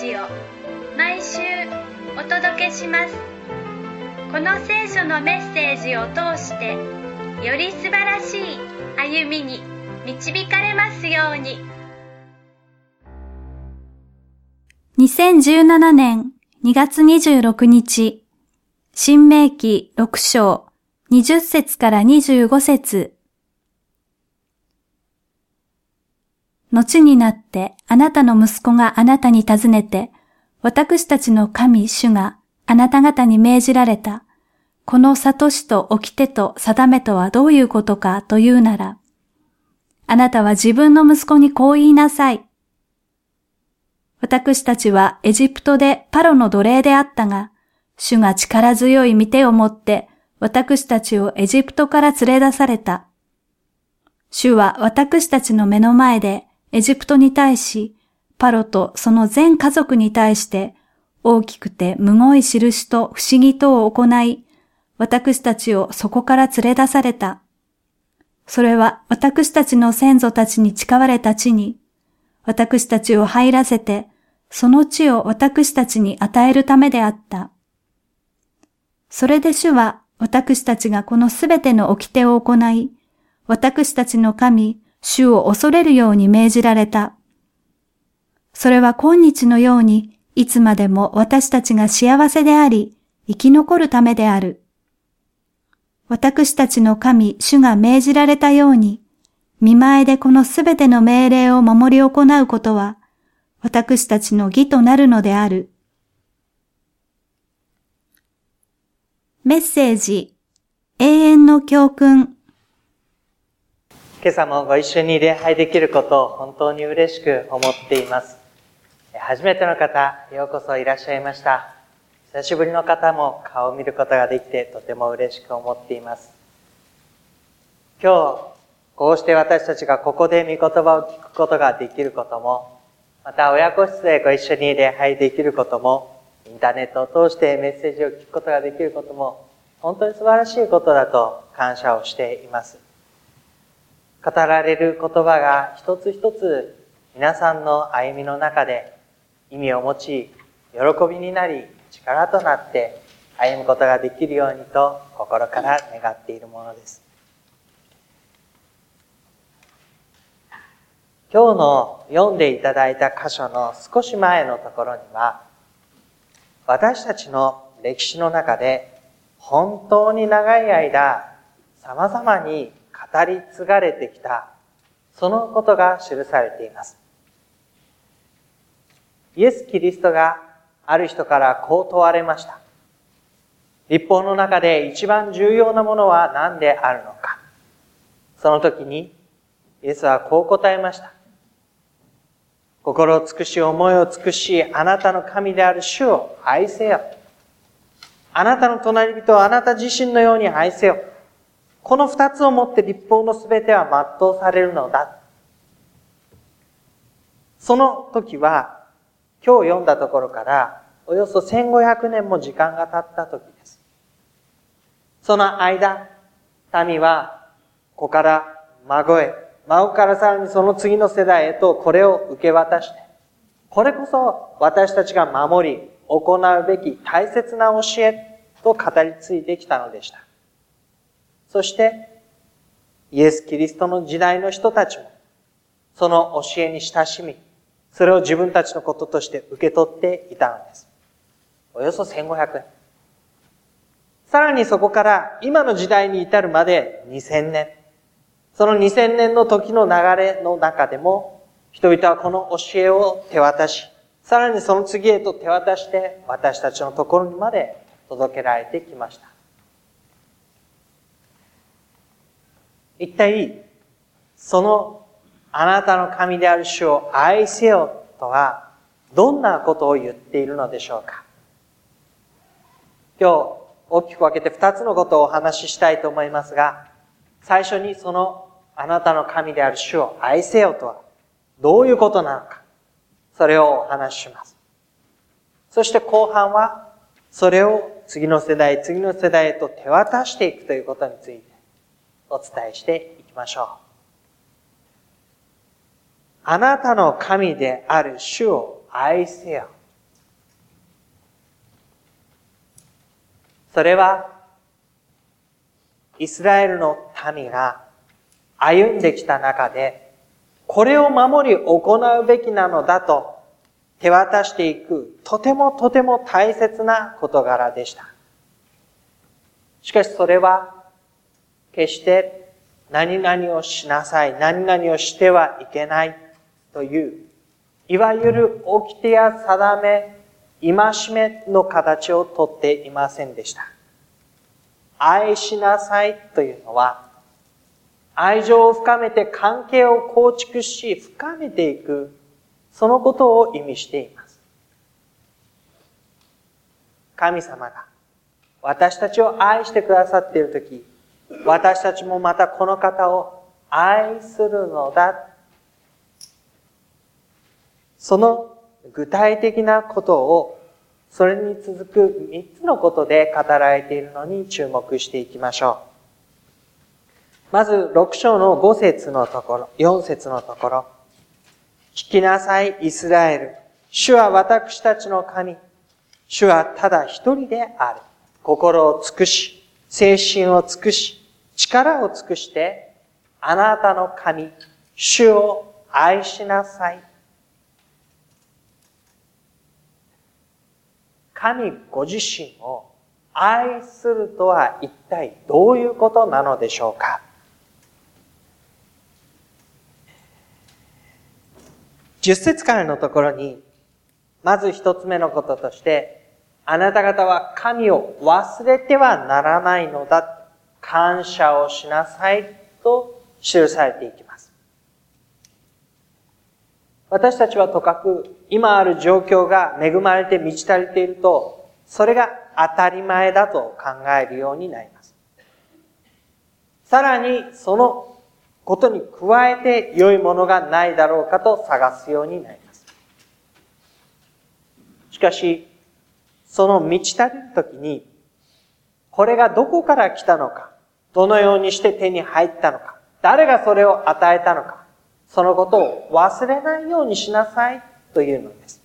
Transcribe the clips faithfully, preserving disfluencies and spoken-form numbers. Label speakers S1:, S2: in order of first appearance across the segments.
S1: ジを毎週お届けします。この聖書のメッセージを通してより素晴らしい歩みに導かれますように。
S2: にせんじゅうななねんにがつにじゅうろくにち、新明記ろく章にじゅっせつからにじゅうごせつ。後になってあなたの息子があなたに尋ねて、私たちの神主があなた方に命じられた、この諭しと掟と定めとはどういうことかというなら、あなたは自分の息子にこう言いなさい。私たちはエジプトでパロの奴隷であったが、主が力強い御手を持って私たちをエジプトから連れ出された。主は私たちの目の前でエジプトに対し、パロとその全家族に対して大きくてむごい印と不思議とを行い、私たちをそこから連れ出された。それは私たちの先祖たちに誓われた地に、私たちを入らせて、その地を私たちに与えるためであった。それで主は私たちがこのすべての掟を行い、私たちの神、主を恐れるように命じられた。それは今日のように、いつまでも私たちが幸せであり、生き残るためである。私たちの神、主が命じられたように、見前でこのすべての命令を守り行うことは、私たちの義となるのである。メッセージ、永遠の教訓。
S3: 今朝もご一緒に礼拝できることを本当に嬉しく思っています。初めての方、ようこそいらっしゃいました。久しぶりの方も顔を見ることができてとても嬉しく思っています。今日、こうして私たちがここで御言葉を聞くことができることも、また親子室でご一緒に礼拝できることも、インターネットを通してメッセージを聞くことができることも、本当に素晴らしいことだと感謝をしています。語られる言葉が一つ一つ皆さんの歩みの中で意味を持ち、喜びになり、力となって歩むことができるようにと心から願っているものです。今日の読んでいただいた箇所の少し前のところには、私たちの歴史の中で本当に長い間様々に語り継がれてきたそのことが記されています。イエス・キリストがある人からこう問われました。律法の中で一番重要なものは何であるのか。その時にイエスはこう答えました。心を尽くし、思いを尽くし、あなたの神である主を愛せよ。あなたの隣人をあなた自身のように愛せよ。この二つをもって律法のすべては全うされるのだ。その時は、今日読んだところからおよそせんごひゃくねんも時間が経った時です。その間、民は子から孫へ、孫からさらにその次の世代へとこれを受け渡して、これこそ私たちが守り、行うべき大切な教えと語り継いできたのでした。そして、イエス・キリストの時代の人たちも、その教えに親しみ、それを自分たちのこととして受け取っていたのです。およそせんごひゃくねん。さらにそこから今の時代に至るまでにせんねん。そのにせんねんの時の流れの中でも、人々はこの教えを手渡し、さらにその次へと手渡して私たちのところにまで届けられてきました。一体、そのあなたの神である主を愛せよとはどんなことを言っているのでしょうか。今日大きく分けて二つのことをお話ししたいと思いますが、最初にそのあなたの神である主を愛せよとはどういうことなのか、それをお話しします。そして後半はそれを次の世代、次の世代へと手渡していくということについてお伝えしていきましょう。あなたの神である主を愛せよ。 それは、イスラエルの民が歩んできた中で、これを守り行うべきなのだと手渡していく、とてもとても大切な事柄でした。しかしそれは、決して何々をしなさい、何々をしてはいけないという、いわゆる掟や定め、戒めの形をとっていませんでした。愛しなさいというのは、愛情を深めて関係を構築し、深めていく、そのことを意味しています。神様が私たちを愛してくださっているとき、私たちもまたこの方を愛するのだ。その具体的なことを、それに続く三つのことで語られているのに注目していきましょう。まず、六章の五節のところ、四節のところ。聞きなさい、イスラエル。主は私たちの神。主はただ一人である。心を尽くし、精神を尽くし、力を尽くして、あなたの神、主を愛しなさい。神ご自身を愛するとは一体どういうことなのでしょうか。十節からのところに、まず一つ目のこととして、あなた方は神を忘れてはならないのだ。感謝をしなさいと記されていきます。私たちはとかく今ある状況が恵まれて満ち足りていると、それが当たり前だと考えるようになります。さらにそのことに加えて良いものがないだろうかと探すようになります。しかし、その満ち足りるときに、これがどこから来たのか、どのようにして手に入ったのか、誰がそれを与えたのか、そのことを忘れないようにしなさいというのです。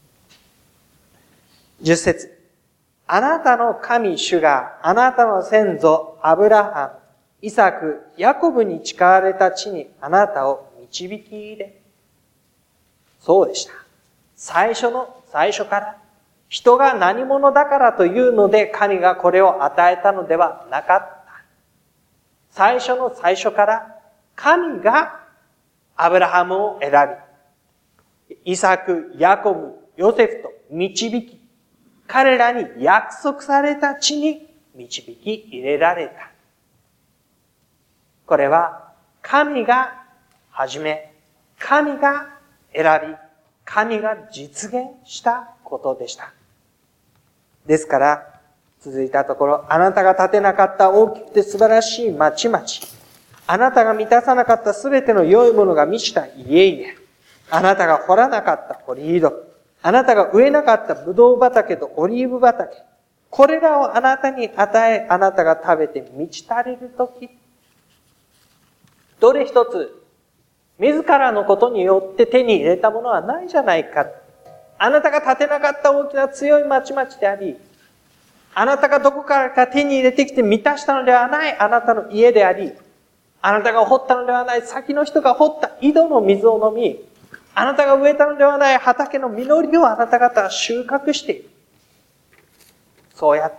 S3: 十節。あなたの神主があなたの先祖アブラハム、イサク、ヤコブに誓われた地にあなたを導き入れ。そうでした。最初の最初から、人が何者だからというので神がこれを与えたのではなかった。最初の最初から神がアブラハムを選び、イサク、ヤコブ、ヨセフと導き、彼らに約束された地に導き入れられた。これは神が始め、神が選び、神が実現したことでした。ですから、続いたところ、あなたが建てなかった大きくて素晴らしい町々、あなたが満たさなかったすべての良いものが満ちた家々、あなたが掘らなかった堀井戸、あなたが植えなかったブドウ畑とオリーブ畑、これらをあなたに与え、あなたが食べて満ち足りるとき、どれ一つ、自らのことによって手に入れたものはないじゃないか。あなたが建てなかった大きな強い町々であり、あなたがどこからか手に入れてきて満たしたのではないあなたの家であり、あなたが掘ったのではない先の人が掘った井戸の水を飲み、あなたが植えたのではない畑の実りをあなた方は収穫している。そうやって、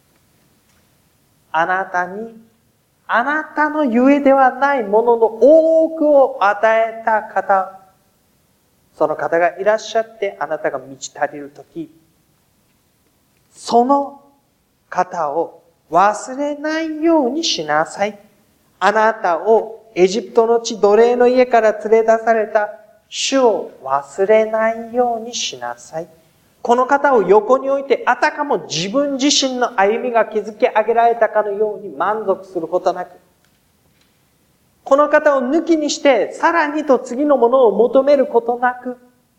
S3: あなたに、あなたのゆえではないものの多くを与えた方、その方がいらっしゃってあなたが満ち足りるとき、その方を忘れないようにしなさい。あなたをエジプトの地奴隷の家から連れ出された主を忘れないようにしなさい。この方を横に置いて、あたかも自分自身の歩みが築き上げられたかのように満足することなく、この方を抜きにして、さらにと次のものを求めることなく、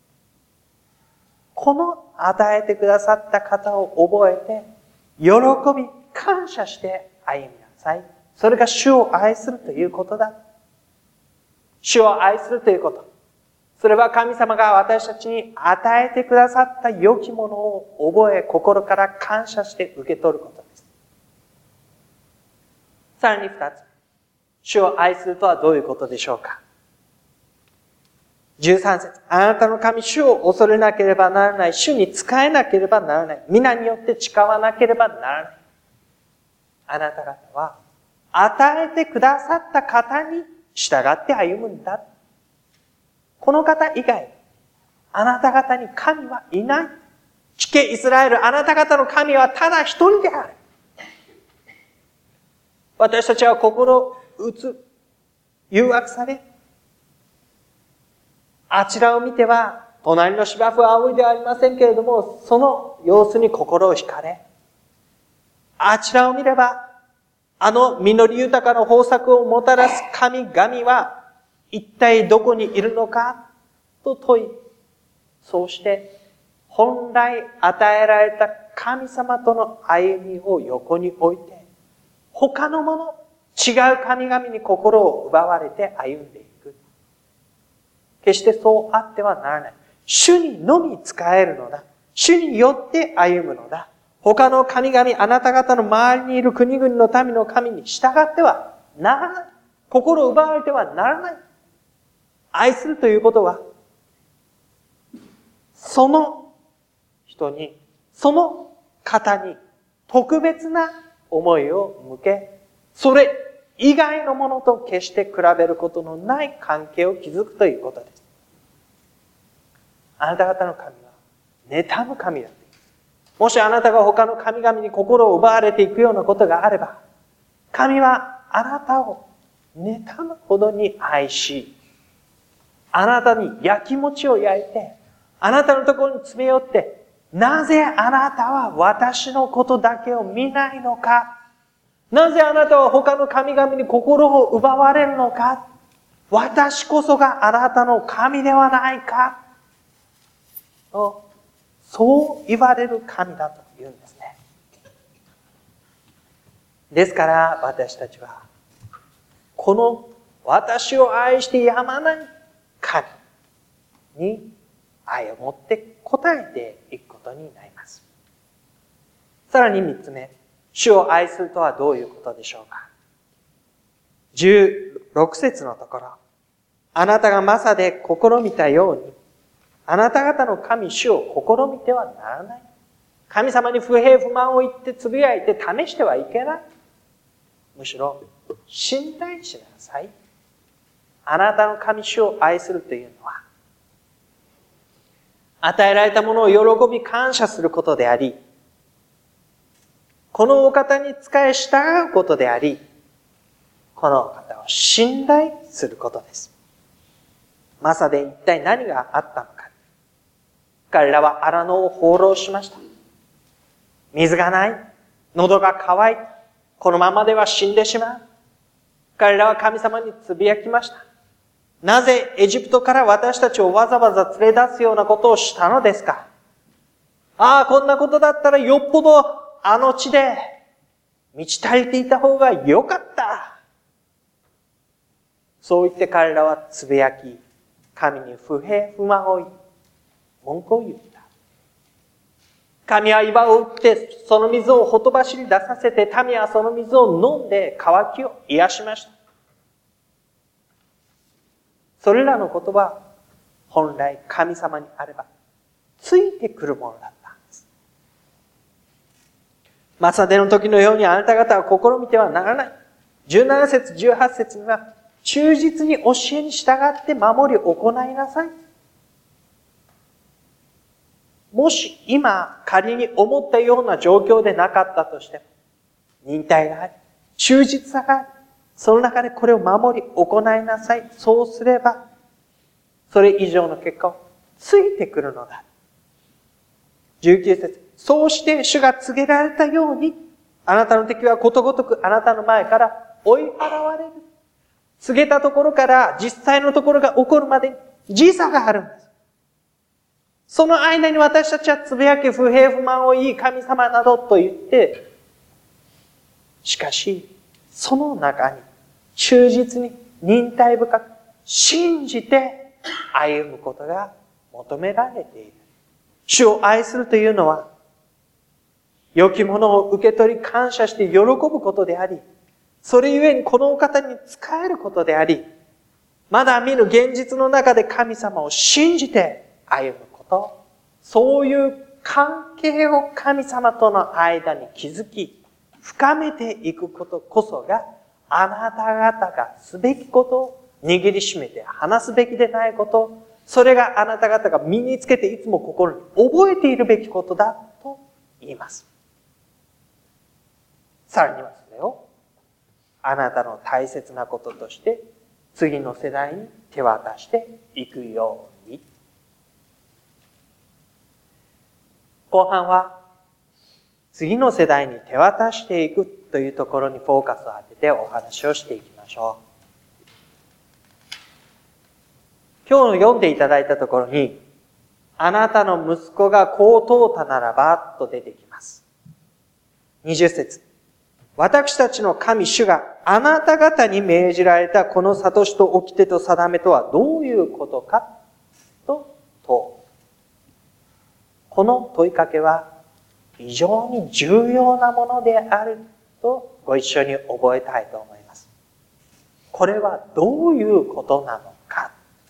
S3: この与えてくださった方を覚えて、喜び、感謝して歩みなさい。それが主を愛するということだ。主を愛するということ。それは神様が私たちに与えてくださった良きものを覚え、心から感謝して受け取ることです。 さらに二つ。主を愛するとはどういうことでしょうか。じゅうさん節。あなたの神、主を恐れなければならない。主に仕えなければならない。皆によって誓わなければならない。あなた方は、与えてくださった方に従って歩むんだ。この方以外、あなた方に神はいない。聞けイスラエル、あなた方の神はただ一人である。私たちは心を打つ、誘惑され、あちらを見ては、隣の芝生は青いではありませんけれども、その様子に心を惹かれ、あちらを見れば、あの実り豊かな豊作をもたらす神々は、一体どこにいるのかと問い、そうして、本来与えられた神様との歩みを横に置いて、他のもの、違う神々に心を奪われて歩んでいく。決してそうあってはならない。主にのみ仕えるのだ。主によって歩むのだ。他の神々、あなた方の周りにいる国々の民の神に従ってはならない。心を奪われてはならない。愛するということは、その人に、その方に特別な思いを向け、それ以外のものと決して比べることのない関係を築くということです。あなた方の神は、妬む神だ。もしあなたが他の神々に心を奪われていくようなことがあれば、神はあなたを妬むほどに愛し、あなたに焼き餅を焼いて、あなたのところに詰め寄って、なぜあなたは私のことだけを見ないのか？なぜあなたは他の神々に心を奪われるのか？私こそがあなたの神ではないか？とそう言われる神だと言うんですね。ですから私たちは、この私を愛してやまない神に愛を持って応えていくことになります。さらに三つ目、主を愛するとはどういうことでしょうか。じゅうろく節のところ、あなたがマサで試みたように、あなた方の神主を試みてはならない。神様に不平不満を言ってつぶやいて試してはいけない。むしろ信頼しなさい。あなたの神主を愛するというのは、与えられたものを喜び感謝することであり、このお方に仕え従うことであり、このお方を信頼することです。マサで一体何があったのか。彼らは荒野を放浪しました。水がない。喉が渇い。このままでは死んでしまう。彼らは神様につぶやきました。なぜエジプトから私たちをわざわざ連れ出すようなことをしたのですか？ああ、こんなことだったらよっぽどあの地で満ち足りていた方がよかった。そう言って彼らはつぶやき、神に不平不満を言い、文句を言った。神は岩を打ってその水をほとばしり出させて、民はその水を飲んで渇きを癒しました。それらの言葉は本来神様にあればついてくるものだったんです。マサデの時のようにあなた方は試みてはならない。じゅうなな節、じゅうはち節には、忠実に教えに従って守り行いなさい。もし今仮に思ったような状況でなかったとしても、忍耐があり、忠実さがあり、その中でこれを守り行いなさい。そうすれば、それ以上の結果をついてくるのだ。じゅうきゅう節、そうして主が告げられたように、あなたの敵はことごとくあなたの前から追い払われる。告げたところから実際のところが起こるまでに時差があるんです。その間に私たちはつぶやき不平不満を言い神様などと言って、しかしその中に忠実に忍耐深く信じて歩むことが求められている。主を愛するというのは、良きものを受け取り感謝して喜ぶことであり、 それゆえにこのお方に仕えることであり、まだ見ぬ現実の中で神様を信じて歩むこと、そういう関係を神様との間に築き、深めていくことこそが、あなた方がすべきことを握りしめて話すべきでないこと、それがあなた方が身につけていつも心に覚えているべきことだと言います。さらにはそれを、あなたの大切なこととして、次の世代に手渡していくように。後半は、次の世代に手渡していくというところにフォーカスを当ててお話をしていきましょう。今日読んでいただいたところに、あなたの息子がこう問うたならばと出てきます。にじゅっ節。私たちの神主があなた方に命じられたこの諭しと掟と定めとはどういうことかと問う。この問いかけは非常に重要なものであるとご一緒に覚えたいと思います。これはどういうことなのか。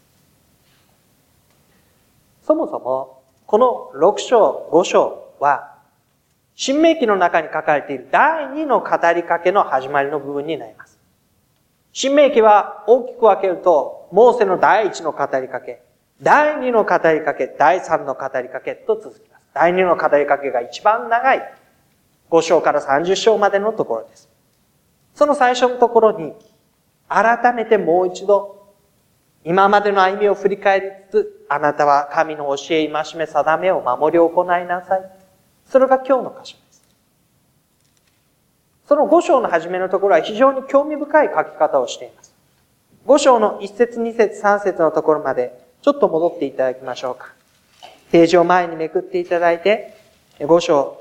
S3: そもそもこのろく章ご章は申命記の中に書かれている第二の語りかけの始まりの部分になります。申命記は大きく分けると、モーセの第一の語りかけ、第二の語りかけ、第三の語りかけと続きます。第二の語りかけが一番長いご章からさんじゅう章までのところです。その最初のところに、改めてもう一度、今までの歩みを振り返りつつ、あなたは神の教え、戒め、定めを守り行いなさい。それが今日の箇所です。そのご章の初めのところは非常に興味深い書き方をしています。ご章のいち節、に節、さん節のところまでちょっと戻っていただきましょうか。ページを前にめくっていただいて、ご章、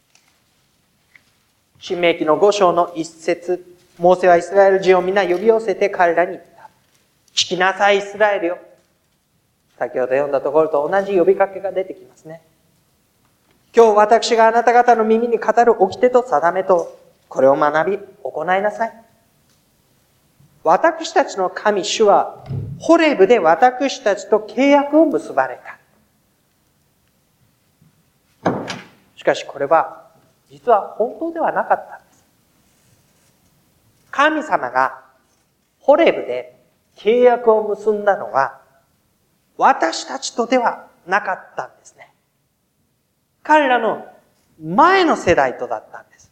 S3: 申命記のご章のいち節、モーセはイスラエル人を皆呼び寄せて彼らに言った。聞きなさいイスラエルよ。先ほど読んだところと同じ呼びかけが出てきますね。今日私があなた方の耳に語る掟と定めと、これを学び、行いなさい。私たちの神主は、ホレブで私たちと契約を結ばれた。しかしこれは、実は本当ではなかったんです。神様が、ホレブで契約を結んだのは、私たちとではなかったんですね。彼らの前の世代とだったんです。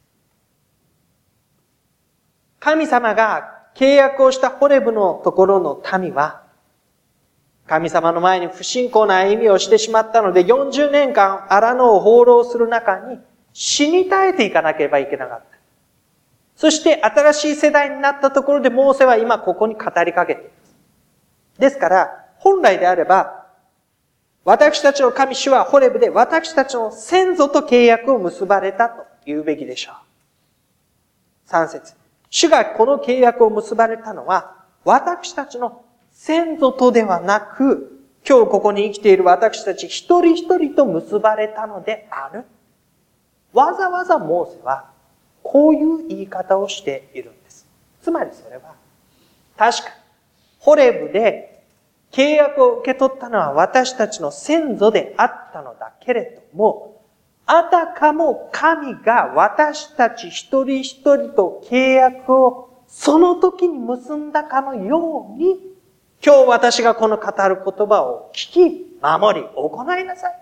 S3: 神様が契約をしたホレブのところの民は、神様の前に不信仰な歩みをしてしまったので、よんじゅうねんかん荒野を放浪する中に死に絶えていかなければいけなかった。そして新しい世代になったところでモーセは今ここに語りかけています。ですから、本来であれば、私たちの神主はホレブで私たちの先祖と契約を結ばれたと言うべきでしょう。さん節。主がこの契約を結ばれたのは私たちの先祖とではなく、今日ここに生きている私たち一人一人と結ばれたのである。わざわざモーセはこういう言い方をしているんです。つまりそれは確かにホレブで契約を受け取ったのは私たちの先祖であったのだけれども、あたかも神が私たち一人一人と契約をその時に結んだかのように、今日私がこの語る言葉を聞き、守り、行いなさい。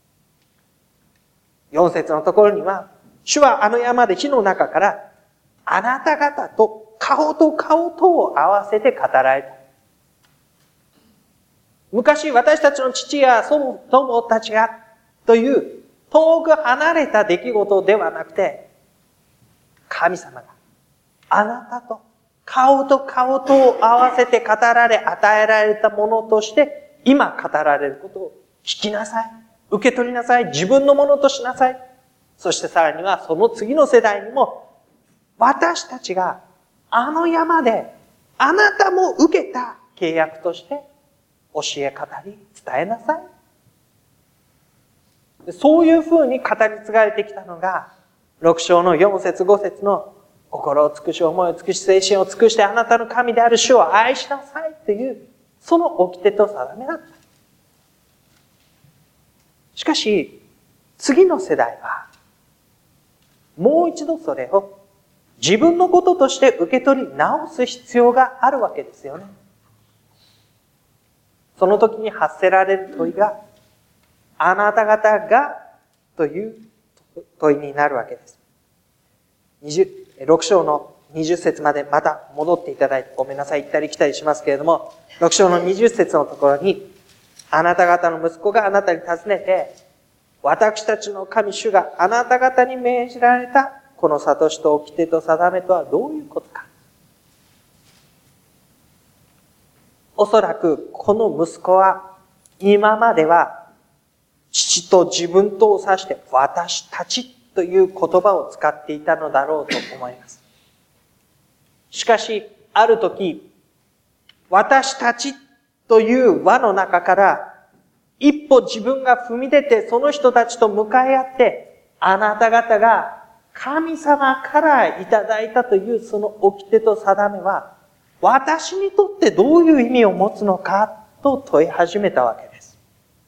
S3: よん節のところには、主はあの山で火の中から、あなた方と顔と顔とを合わせて語られた。昔私たちの父や祖母たちがという遠く離れた出来事ではなくて、神様があなたと顔と顔とを合わせて語られ与えられたものとして今語られることを聞きなさい。受け取りなさい。自分のものとしなさい。そしてさらにはその次の世代にも私たちがあの山であなたも受けた契約として教え語り伝えなさい。そういうふうに語り継がれてきたのがろく章のよん節ご節の心を尽くし、思いを尽くし、精神を尽くしてあなたの神である主を愛しなさいという、その掟と定めだった。しかし、次の世代は、もう一度それを自分のこととして受け取り直す必要があるわけですよね。その時に発せられる問いが、あなた方がという問いになるわけです。ろく章のにじゅっ節までまた戻っていただいて、ごめんなさい、行ったり来たりしますけれども、ろく章のにじゅっ節のところに、あなた方の息子があなたに尋ねて、私たちの神主があなた方に命じられたこの諭しと掟と定めとはどういうことか。おそらくこの息子は今までは父と自分とを指して私たちという言葉を使っていたのだろうと思います。しかしある時、私たちという輪の中から一歩自分が踏み出てその人たちと向かい合って、あなた方が神様からいただいたというその掟と定めは、私にとってどういう意味を持つのかと問い始めたわけです。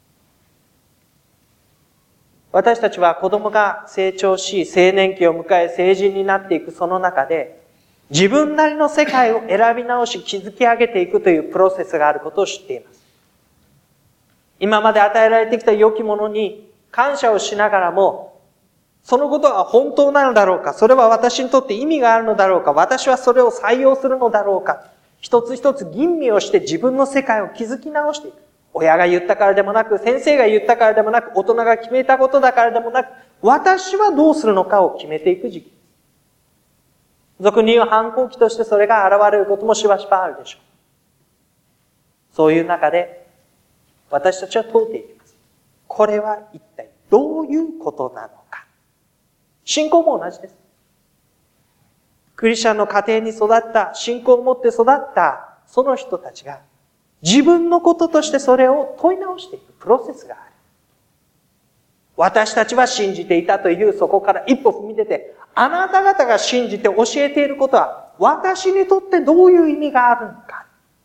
S3: 私たちは子供が成長し、青年期を迎え成人になっていくその中で、自分なりの世界を選び直し築き上げていくというプロセスがあることを知っています。今まで与えられてきた良きものに感謝をしながらも、そのことは本当なのだろうか、それは私にとって意味があるのだろうか、私はそれを採用するのだろうか、一つ一つ吟味をして自分の世界を築き直していく。親が言ったからでもなく、先生が言ったからでもなく、大人が決めたことだからでもなく、私はどうするのかを決めていく時期。俗に言う反抗期としてそれが現れることもしばしばあるでしょう。そういう中で、私たちは問うていきます。これは一体どういうことなのか。信仰も同じです。クリスチャンの家庭に育った、信仰を持って育ったその人たちが自分のこととしてそれを問い直していくプロセスがある。私たちは信じていたというそこから一歩踏み出て、あなた方が信じて教えていることは私にとってどういう意味があるのか。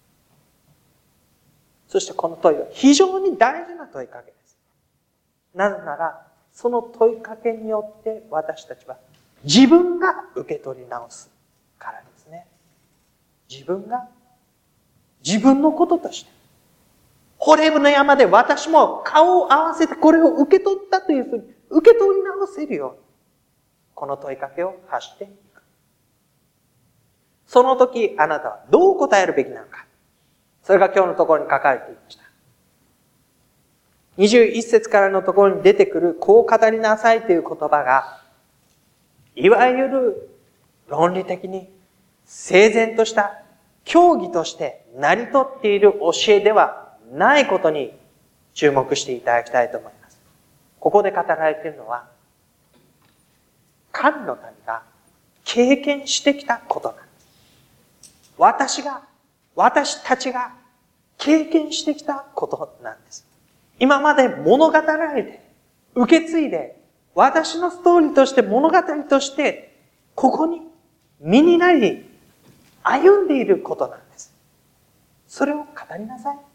S3: そしてこの問いは非常に大事な問いかけです。なぜなら、その問いかけによって私たちは自分が受け取り直すからですね。自分が自分のこととして、ホレブの山で私も顔を合わせてこれを受け取ったというふうに受け取り直せるように、この問いかけを発していく。その時あなたはどう答えるべきなのか。それが今日のところに書かれていました。にじゅういち節からのところに出てくるこう語りなさいという言葉が、いわゆる論理的に整然とした教義として成り取っている教えではないことに注目していただきたいと思います。ここで語られているのは、神の民が経験してきたことなんです。私が私たちが経験してきたことなんです。今まで物語られて、受け継いで、私のストーリーとして物語として、ここに身になり、歩んでいることなんです。それを語りなさい。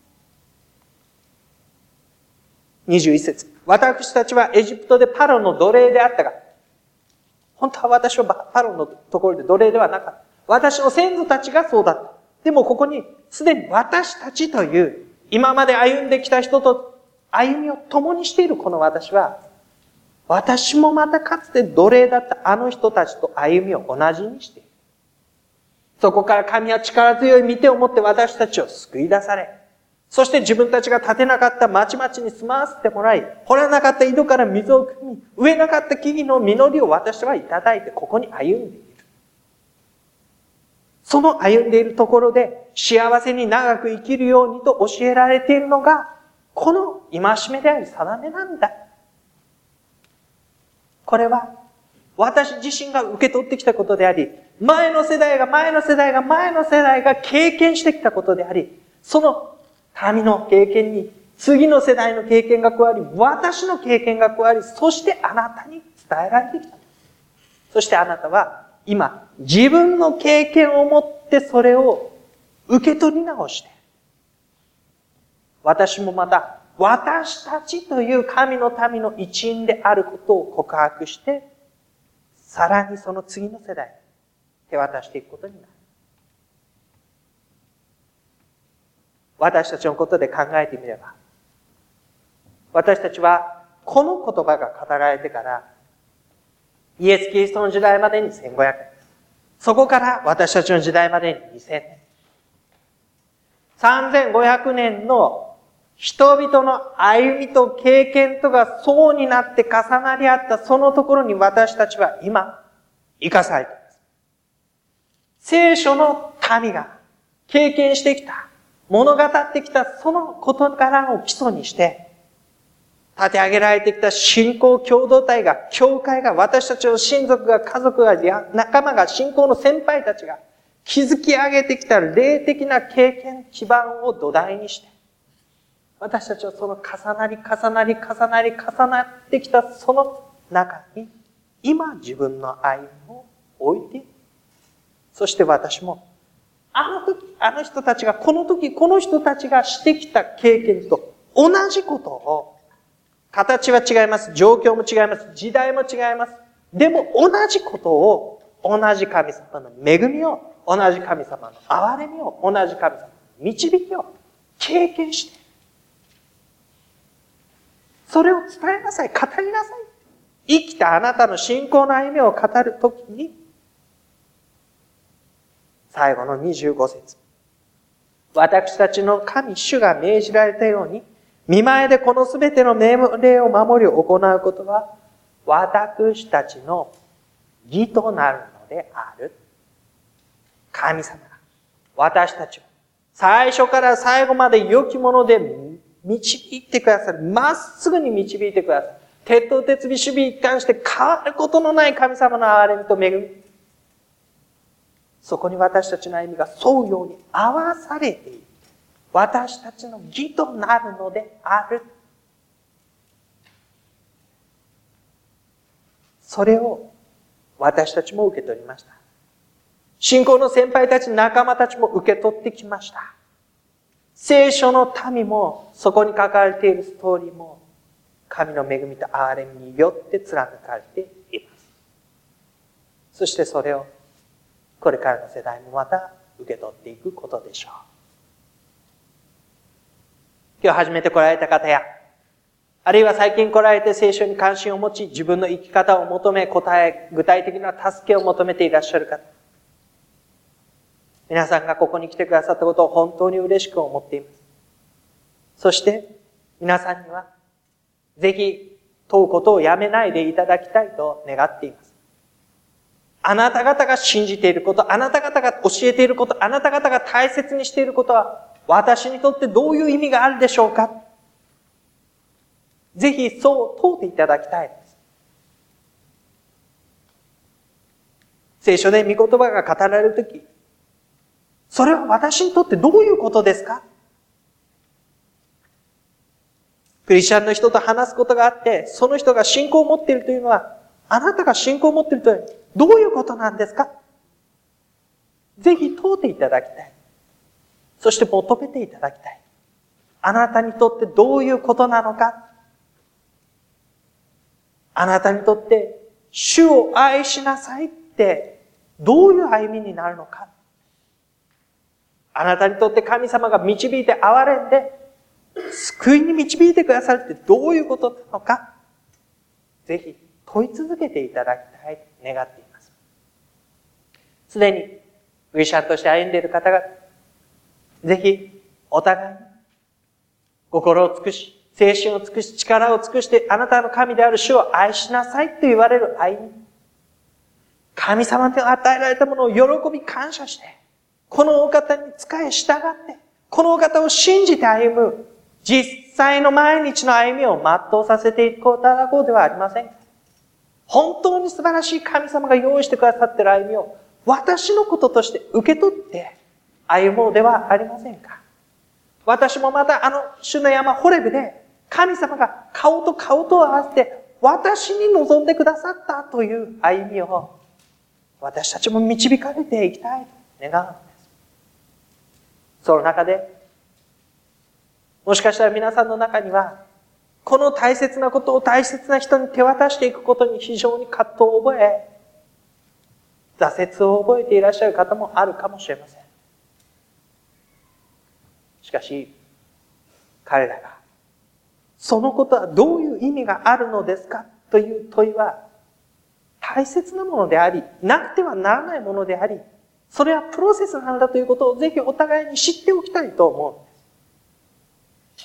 S3: にじゅういち節。私たちはエジプトでパロの奴隷であったが、本当は私はパロのところで奴隷ではなかった。私の先祖たちがそうだった。でもここにすでに私たちという今まで歩んできた人と歩みを共にしているこの私は、私もまたかつて奴隷だったあの人たちと歩みを同じにしている。そこから神は力強い御手を持って私たちを救い出され、そして自分たちが建てなかった町々に住まわせてもらい、掘らなかった井戸から水を汲み、植えなかった木々の実りを私はいただいてここに歩んでいる。その歩んでいるところで幸せに長く生きるようにと教えられているのが、この戒めであり定めなんだ。これは私自身が受け取ってきたことであり、前の世代が前の世代が前の世代が経験してきたことであり、その民の経験に次の世代の経験が加わり、私の経験が加わり、そしてあなたに伝えられてきた。そしてあなたは今、自分の経験を持ってそれを受け取り直して、私もまた、私たちという神の民の一員であることを告白して、さらにその次の世代に手渡していくことになる。私たちのことで考えてみれば、私たちはこの言葉が語られてから、イエス・キリストの時代までにせんごひゃくねん。そこから私たちの時代までににせんねん。さんぜんごひゃくねんの人々の歩みと経験とが層になって重なり合ったそのところに私たちは今、生かされています。聖書の民が経験してきた、物語ってきたその事柄を基礎にして、立て上げられてきた信仰共同体が、教会が、私たちの親族が、家族が、仲間が、信仰の先輩たちが、築き上げてきた霊的な経験基盤を土台にして、私たちはその重なり重なり重なり重なってきたその中に、今自分の歩みを置いて、そして私も、あの時、あの人たちが、この時、この人たちがしてきた経験と同じことを、形は違います。状況も違います。時代も違います。でも同じことを、同じ神様の恵みを、同じ神様の憐れみを、同じ神様の導きを経験して、それを伝えなさい、語りなさい。生きたあなたの信仰の歩みを語るときに、最後のにじゅうご節。私たちの神主が命じられたように、見前でこのすべての命令を守り行うことは、私たちの義となるのである。神様が私たちを最初から最後まで良きもので導いてくださる。まっすぐに導いてくださる。徹頭徹尾守備一貫して変わることのない神様の憐れみと恵み。そこに私たちの歩みが沿うように合わされている。私たちの義となるのである。それを私たちも受け取りました。信仰の先輩たち、仲間たちも受け取ってきました。聖書の民も、そこに書かれているストーリーも、神の恵みと憐れみによって貫かれています。そしてそれを、これからの世代もまた受け取っていくことでしょう。今日初めて来られた方や、あるいは最近来られて聖書に関心を持ち、自分の生き方を求め、答え、具体的な助けを求めていらっしゃる方。皆さんがここに来てくださったことを本当に嬉しく思っています。そして、皆さんには、ぜひ問うことをやめないでいただきたいと願っています。あなた方が信じていること、あなた方が教えていること、あなた方が大切にしていることは、私にとってどういう意味があるでしょうか？ぜひそう問うていただきたいです。聖書で御言葉が語られるとき、それは私にとってどういうことですか？クリスチャンの人と話すことがあって、その人が信仰を持っているというのは、あなたが信仰を持っているというのはどういうことなんですか？ぜひ問うていただきたい。そして求めていただきたい。あなたにとってどういうことなのか？あなたにとって主を愛しなさいってどういう歩みになるのか？あなたにとって神様が導いて憐れんで救いに導いてくださるってどういうことなのか？ぜひ問い続けていただきたいと願っています。すでにクリスチャンとして歩んでいる方々、ぜひお互いに心を尽くし、精神を尽くし、力を尽くしてあなたの神である主を愛しなさいと言われる歩み。神様に与えられたものを喜び感謝して、このお方に仕え従って、このお方を信じて歩む、実際の毎日の歩みを全うさせていただこうではありませんか。本当に素晴らしい神様が用意してくださっている歩みを私のこととして受け取って歩もうではありませんか。私もまたあの主の山ホレブで神様が顔と顔と合わせて私に望んでくださったという歩みを私たちも導かれていきたいと願うのです。その中で、もしかしたら皆さんの中には、この大切なことを大切な人に手渡していくことに非常に葛藤を覚え、挫折を覚えていらっしゃる方もあるかもしれません。しかし、彼らが、そのことはどういう意味があるのですかという問いは、大切なものであり、なくてはならないものであり、それはプロセスなんだということをぜひお互いに知っておきたいと思うんです。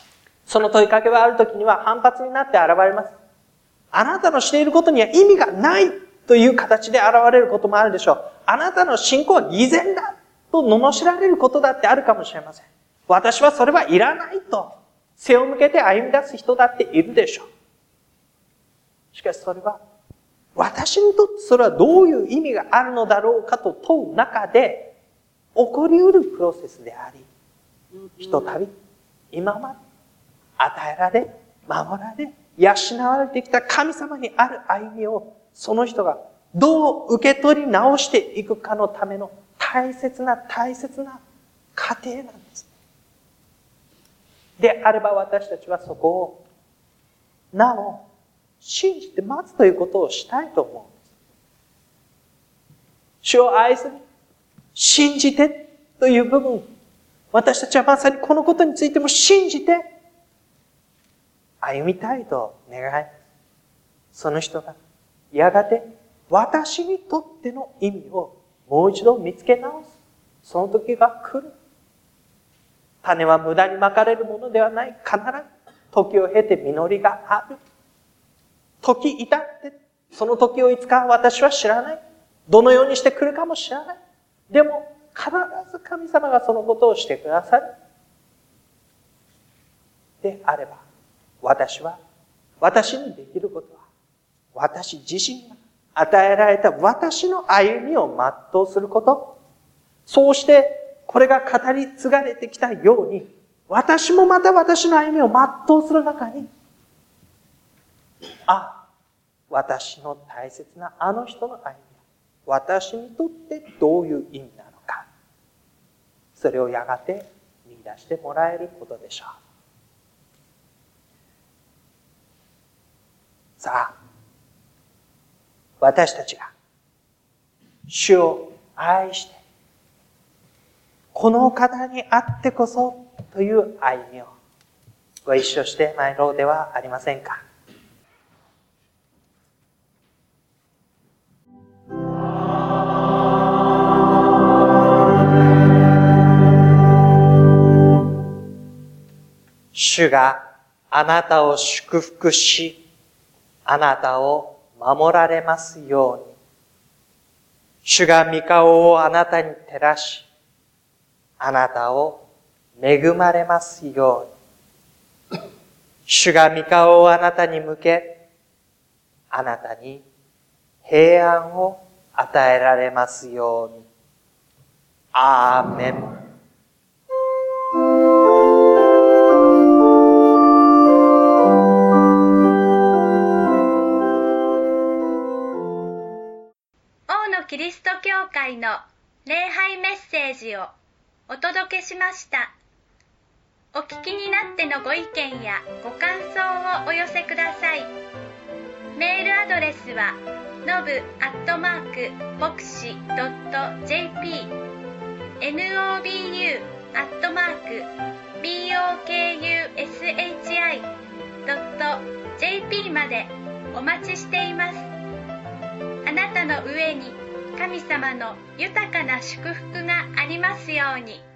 S3: その問いかけはあるときには反発になって現れます。あなたのしていることには意味がないという形で現れることもあるでしょう。あなたの信仰は偽善だと罵られることだってあるかもしれません。私はそれはいらないと背を向けて歩み出す人だっているでしょう。しかしそれは私にとってそれはどういう意味があるのだろうかと問う中で起こり得るプロセスであり、ひとたび今まで与えられ、守られ、養われてきた神様にある歩みをその人がどう受け取り直していくかのための大切な大切な過程なんです。であれば私たちはそこをなお信じて待つということをしたいと思うんです。主を愛する、信じてという部分、私たちはまさにこのことについても信じて歩みたいと願い、その人がやがて私にとっての意味をもう一度見つけ直す。その時が来る。種は無駄にまかれるものではない。必ず時を経て実りがある。時至ってその時をいつか私は知らない。どのようにして来るかも知らない。でも必ず神様がそのことをしてくださる。であれば私は私にできることは私自身が与えられた私の歩みを全うすること。そうしてこれが語り継がれてきたように、私もまた私の歩みを全うする中に、あ、私の大切なあの人の歩みは、私にとってどういう意味なのか、それをやがて見出してもらえることでしょう。さあ、私たちが主を愛して、この方にあってこそという歩みをご一緒して参ろうではありませんか。主があなたを祝福し、あなたを守られますように。主が御顔をあなたに照らし、あなたを恵まれますように。主が御顔をあなたに向け、あなたに平安を与えられますように。アーメン。
S1: 王のキリスト教会の礼拝メッセージをお届けしました。お聞きになってのご意見やご感想をお寄せください。メールアドレスはノブアットマーク牧師ドット ジェーピー ノブ アットマーク ボクシ ドット ジェーピー までお待ちしています。あなたの上に神様の豊かな祝福がありますように。